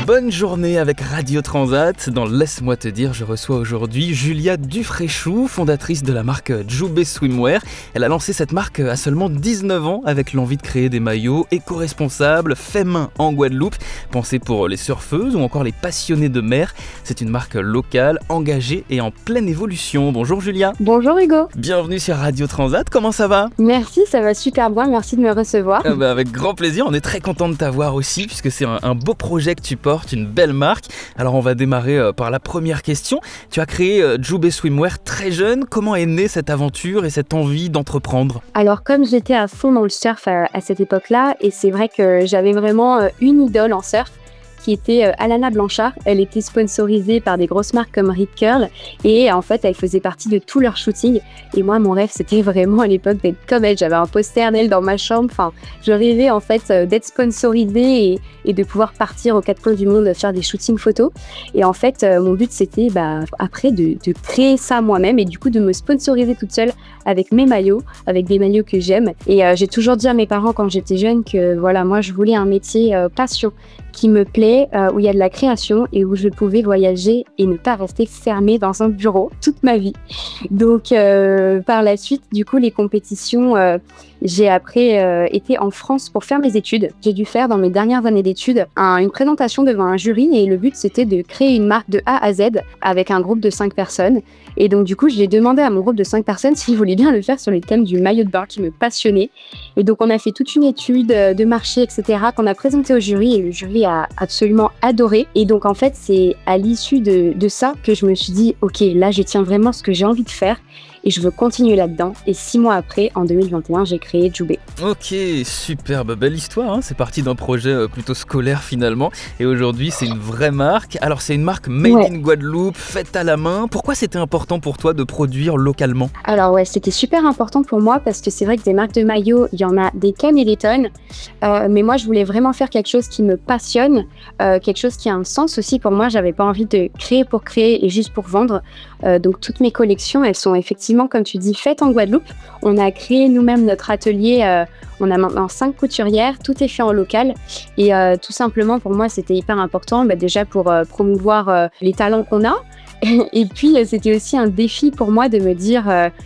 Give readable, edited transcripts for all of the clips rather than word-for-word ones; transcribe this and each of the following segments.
Bonne journée avec Radio Transat. Dans Laisse-moi te dire, je reçois aujourd'hui Julia Dufréchou, fondatrice de la marque Djoubé Swimwear. Elle a lancé cette marque à seulement 19 ans avec l'envie de créer des maillots éco-responsables, faits main en Guadeloupe, pensés pour les surfeuses ou encore les passionnés de mer. C'est une marque locale, engagée et en pleine évolution. Bonjour Julia. Bonjour Hugo. Bienvenue sur Radio Transat, comment ça va ? Merci, ça va super bien, merci de me recevoir. Avec grand plaisir, on est très content de t'avoir aussi puisque c'est un beau projet que tu portes, une belle marque. Alors on va démarrer par la première question. Tu as créé Djoubé Swimwear très jeune. Comment est née cette aventure et cette envie d'entreprendre ? Alors comme j'étais à fond dans le surf à cette époque-là, et c'est vrai que j'avais vraiment une idole en surf, qui était Alana Blanchard. Elle était sponsorisée par des grosses marques comme Rip Curl et en fait elle faisait partie de tout leur shooting. Et moi mon rêve c'était vraiment à l'époque d'être comme elle. J'avais un poster d'elle dans ma chambre. Enfin, je rêvais en fait d'être sponsorisée et de pouvoir partir aux quatre coins du monde faire des shootings photos. Et en fait mon but c'était après de créer ça moi-même et du coup de me sponsoriser toute seule avec mes maillots, avec des maillots que j'aime. Et j'ai toujours dit à mes parents quand j'étais jeune que voilà, moi je voulais un métier passion qui me plaît, où il y a de la création et où je pouvais voyager et ne pas rester fermée dans un bureau toute ma vie. Donc par la suite, du coup, les compétitions, j'ai après été en France pour faire mes études. J'ai dû faire dans mes dernières années d'études une présentation devant un jury et le but c'était de créer une marque de A à Z avec un groupe de 5 personnes. Et donc du coup, j'ai demandé à mon groupe de 5 personnes s'ils voulaient bien le faire sur les thèmes du maillot de bain qui me passionnait. Et donc on a fait toute une étude de marché, etc. qu'on a présentée au jury et le jury a absolument adoré. Et donc en fait, c'est à l'issue de ça que je me suis dit, ok, là je tiens vraiment ce que j'ai envie de faire et je veux continuer là-dedans. Et 6 mois après, en 2021, j'ai créé Djoubé. Ok, superbe, belle histoire, hein. C'est parti d'un projet plutôt scolaire finalement. Et aujourd'hui, c'est une vraie marque. Alors c'est une marque made in Guadeloupe, faite à la main. Pourquoi c'était important pour toi de produire localement ? Alors ouais, c'était super important pour moi parce que c'est vrai que des marques de maillots, il y en a des tonnes et des tonnes. Mais moi, je voulais vraiment faire quelque chose qui me passionne, quelque chose qui a un sens aussi pour moi. J'avais pas envie de créer pour créer et juste pour vendre. Donc toutes mes collections, elles sont effectivement, comme tu dis, faites en Guadeloupe. On a créé nous-mêmes notre atelier. On a maintenant 5 couturières, tout est fait en local. Et tout simplement, pour moi, c'était hyper important, déjà pour promouvoir les talents qu'on a. Et puis, c'était aussi un défi pour moi de me dire,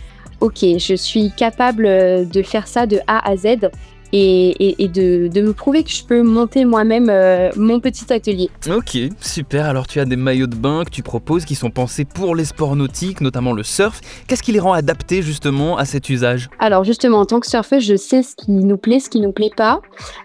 ok, je suis capable de faire ça de A à Z. Et de me prouver que je peux monter moi-même mon petit atelier. Ok, super. Alors tu as des maillots de bain que tu proposes qui sont pensés pour les sports nautiques, notamment le surf. Qu'est-ce qui les rend adaptés justement à cet usage ? Alors justement, en tant que surfeuse, je sais ce qui nous plaît, ce qui nous plaît pas.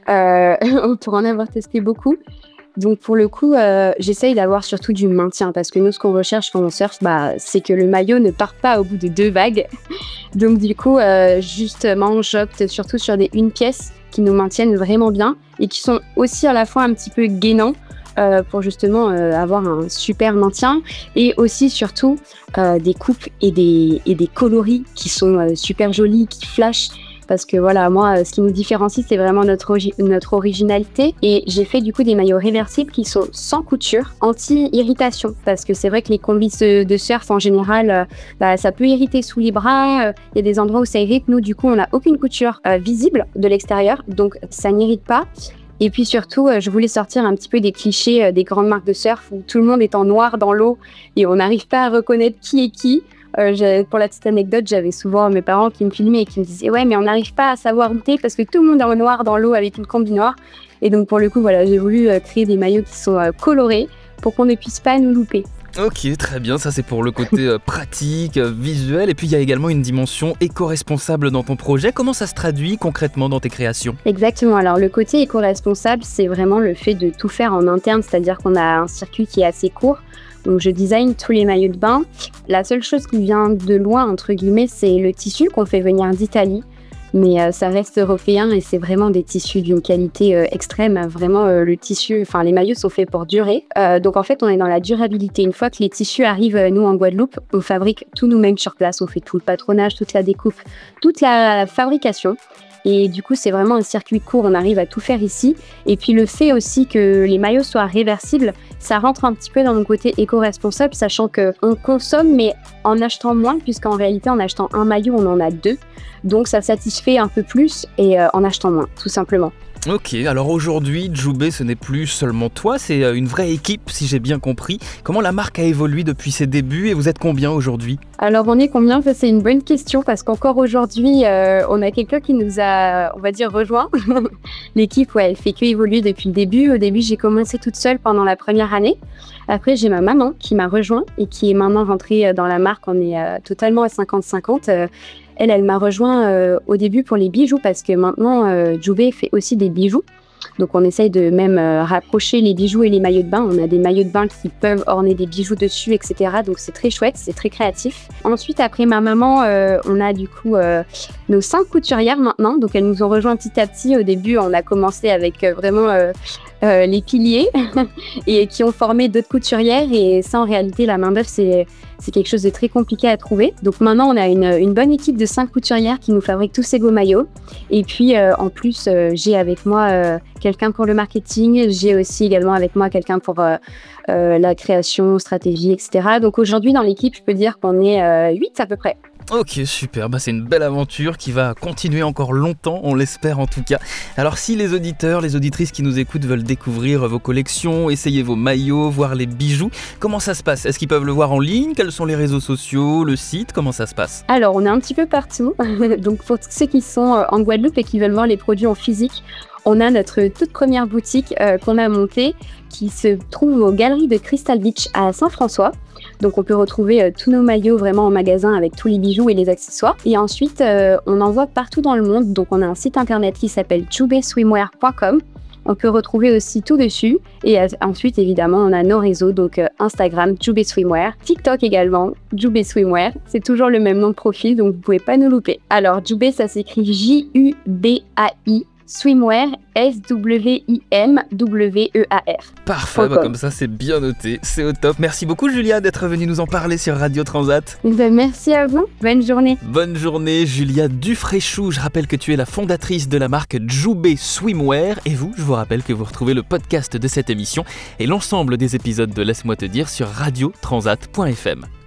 Pour en avoir testé beaucoup. Donc pour le coup, j'essaye d'avoir surtout du maintien parce que nous, ce qu'on recherche quand on surfe, c'est que le maillot ne parte pas au bout de 2 vagues. Donc du coup, justement, j'opte surtout sur des une pièce qui nous maintiennent vraiment bien et qui sont aussi à la fois un petit peu gainants pour justement avoir un super maintien et aussi surtout des coupes et des coloris qui sont super jolis, qui flashent. Parce que voilà, moi, ce qui nous différencie, c'est vraiment notre originalité. Et j'ai fait du coup des maillots réversibles qui sont sans couture, anti-irritation. Parce que c'est vrai que les combis de surf, en général, ça peut irriter sous les bras. Il y a des endroits où ça irrite. Nous, du coup, on n'a aucune couture visible de l'extérieur. Donc, ça n'irrite pas. Et puis surtout, je voulais sortir un petit peu des clichés des grandes marques de surf où tout le monde est en noir dans l'eau et on n'arrive pas à reconnaître qui est qui. Pour la petite anecdote, j'avais souvent mes parents qui me filmaient et qui me disaient « Ouais, mais on n'arrive pas à savoir où t'es parce que tout le monde est en noir dans l'eau avec une combi noire. » Et donc pour le coup, voilà, j'ai voulu créer des maillots qui sont colorés pour qu'on ne puisse pas nous louper. Ok, très bien, ça c'est pour le côté pratique, visuel, et puis il y a également une dimension éco-responsable dans ton projet. Comment ça se traduit concrètement dans tes créations ? Exactement, alors le côté éco-responsable, c'est vraiment le fait de tout faire en interne, c'est-à-dire qu'on a un circuit qui est assez court. Donc je design tous les maillots de bain. La seule chose qui vient de loin, entre guillemets, c'est le tissu qu'on fait venir d'Italie. Mais ça reste européen et c'est vraiment des tissus d'une qualité extrême. Vraiment, le tissu, les maillots sont faits pour durer. Donc en fait, on est dans la durabilité. Une fois que les tissus arrivent, nous en Guadeloupe, on fabrique tout nous-mêmes sur place. On fait tout le patronage, toute la découpe, toute la fabrication. Et du coup, c'est vraiment un circuit court, on arrive à tout faire ici. Et puis le fait aussi que les maillots soient réversibles, ça rentre un petit peu dans mon côté éco-responsable, sachant qu'on consomme, mais en achetant moins, puisqu'en réalité, en achetant un maillot, on en a 2. Donc ça satisfait un peu plus et en achetant moins, tout simplement. Ok, alors aujourd'hui, Djoubé, ce n'est plus seulement toi, c'est une vraie équipe, si j'ai bien compris. Comment la marque a évolué depuis ses débuts et vous êtes combien aujourd'hui ? Alors, on est combien ? Ça, c'est une bonne question parce qu'encore aujourd'hui, on a quelqu'un qui nous a, on va dire, rejoint. L'équipe, elle fait que évoluer depuis le début. Au début, j'ai commencé toute seule pendant la première année. Après, j'ai ma maman qui m'a rejoint et qui est maintenant rentrée dans la marque. On est totalement à 50-50. Elle m'a rejoint au début pour les bijoux parce que maintenant, Djoubé fait aussi des bijoux. Donc, on essaye de même rapprocher les bijoux et les maillots de bain. On a des maillots de bain qui peuvent orner des bijoux dessus, etc. Donc, c'est très chouette, c'est très créatif. Ensuite, après ma maman, on a du coup nos 5 couturières maintenant. Donc, elles nous ont rejoint petit à petit. Au début, on a commencé avec vraiment les piliers et qui ont formé d'autres couturières. Et ça, en réalité, la main-d'œuvre, c'est quelque chose de très compliqué à trouver. Donc maintenant, on a une bonne équipe de 5 couturières qui nous fabriquent tous ces beaux maillots. Et puis, en plus, j'ai avec moi quelqu'un pour le marketing. J'ai aussi également avec moi quelqu'un pour la création, stratégie, etc. Donc aujourd'hui, dans l'équipe, je peux dire qu'on est 8 à peu près. Ok, super, c'est une belle aventure qui va continuer encore longtemps, on l'espère en tout cas. Alors si les auditeurs, les auditrices qui nous écoutent veulent découvrir vos collections, essayer vos maillots, voir les bijoux, comment ça se passe ? Est-ce qu'ils peuvent le voir en ligne ? Quels sont les réseaux sociaux, le site ? Comment ça se passe ? Alors, on est un petit peu partout. Donc pour ceux qui sont en Guadeloupe et qui veulent voir les produits en physique, on a notre toute première boutique qu'on a montée qui se trouve aux Galeries de Crystal Beach à Saint-François. Donc on peut retrouver tous nos maillots vraiment en magasin avec tous les bijoux et les accessoires. Et ensuite, on envoie partout dans le monde. Donc on a un site internet qui s'appelle djoubeswimwear.com. On peut retrouver aussi tout dessus. Et ensuite, évidemment, on a nos réseaux, donc Instagram, Djoubé Swimwear, TikTok également, Djoubé Swimwear. C'est toujours le même nom de profil, donc vous pouvez pas nous louper. Alors, Djoubé, ça s'écrit J-U-B-A-I. Swimwear, S-W-I-M-W-E-A-R. Parfait, comme ça c'est bien noté, c'est au top. Merci beaucoup Julia d'être venue nous en parler sur Radio Transat. Merci à vous, bonne journée. Bonne journée Julia Dufréchou, je rappelle que tu es la fondatrice de la marque Djoubé Swimwear et vous, je vous rappelle que vous retrouvez le podcast de cette émission et l'ensemble des épisodes de Laisse-moi te dire sur radiotransat.fm.